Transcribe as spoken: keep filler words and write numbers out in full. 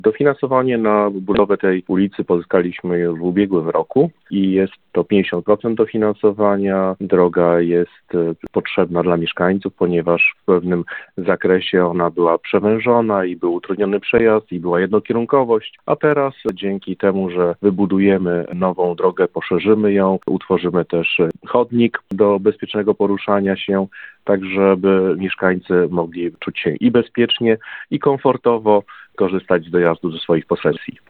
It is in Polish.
Dofinansowanie na budowę tej ulicy pozyskaliśmy już w ubiegłym roku i jest to pięćdziesiąt procent dofinansowania. Droga jest potrzebna dla mieszkańców, ponieważ w pewnym zakresie ona była przewężona i był utrudniony przejazd i była jednokierunkowość, a teraz dzięki temu, że wybudujemy nową drogę, poszerzymy ją, utworzymy też chodnik do bezpiecznego poruszania się, tak żeby mieszkańcy mogli czuć się i bezpiecznie, i komfortowo korzystać z dojazdu ze swoich posesji.